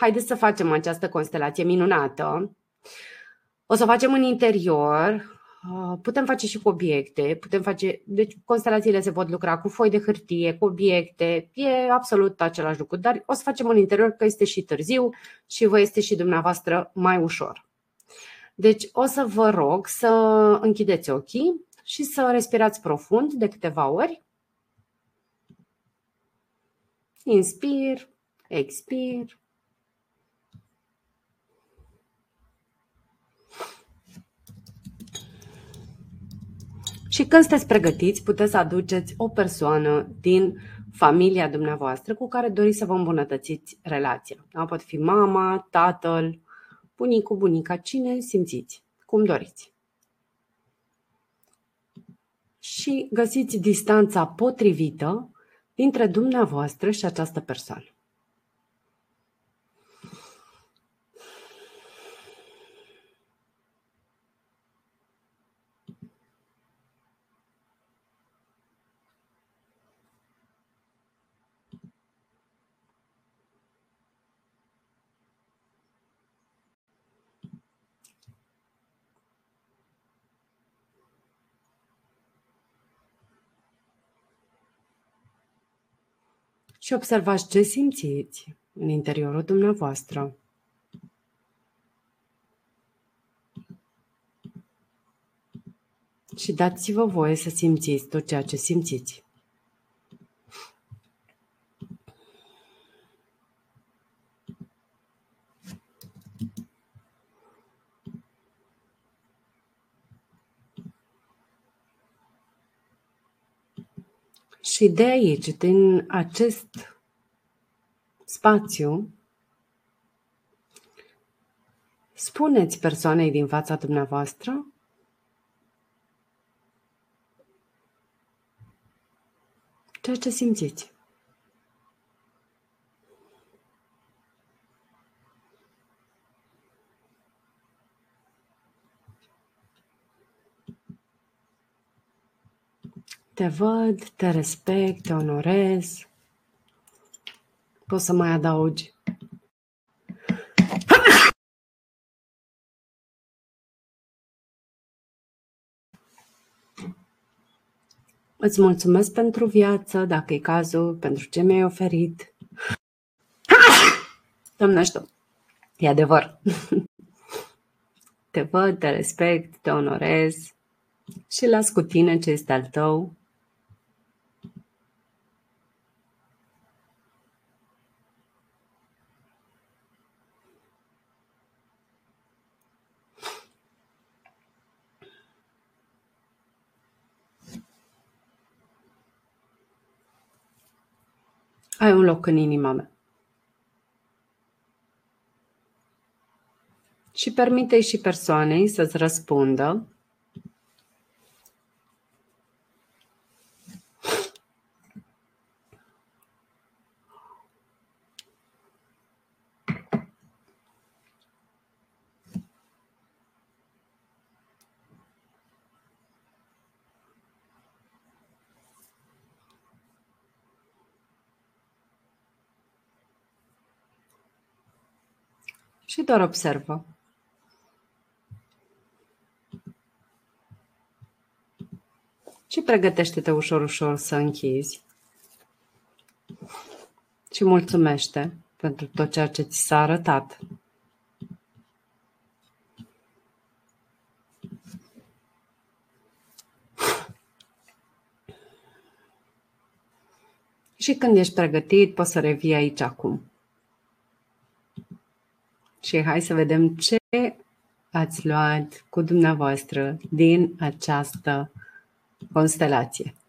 haideți să facem această constelație minunată. O să o facem în interior, putem face și cu obiecte, deci constelațiile se pot lucra cu foi de hârtie, cu obiecte, e absolut același lucru, dar o să facem în interior că este și târziu și vă este și dumneavoastră mai ușor. Deci o să vă rog să închideți ochii și să respirați profund de câteva ori. Inspir, expir. Și când sunteți pregătiți, puteți să aduceți o persoană din familia dumneavoastră cu care doriți să vă îmbunătățiți relația. Da? Poate fi mama, tatăl, bunicul, bunica, cine simțiți, cum doriți. Și găsiți distanța potrivită dintre dumneavoastră și această persoană. Și observați ce simțiți în interiorul dumneavoastră. Și dați-vă voie să simțiți tot ceea ce simțiți. Și de aici, din acest spațiu, spuneți persoanei din fața dumneavoastră ceea ce simțiți. Te văd, te respect, te onorez. Poți să mai adaugi. Îți mulțumesc pentru viață, dacă e cazul, pentru ce mi-ai oferit. Doamne știu, e adevăr. Te văd, te respect, te onorez și las cu tine ce este al tău. Ai un loc în inima mea. Și permite-i și persoanei să-ți răspundă. Și doar observă. Și pregătește-te ușor, ușor să închizi. Și mulțumește pentru tot ceea ce ți s-a arătat. Și când ești pregătit, poți să revii aici acum. Și hai să vedem ce ați luat cu dumneavoastră din această constelație.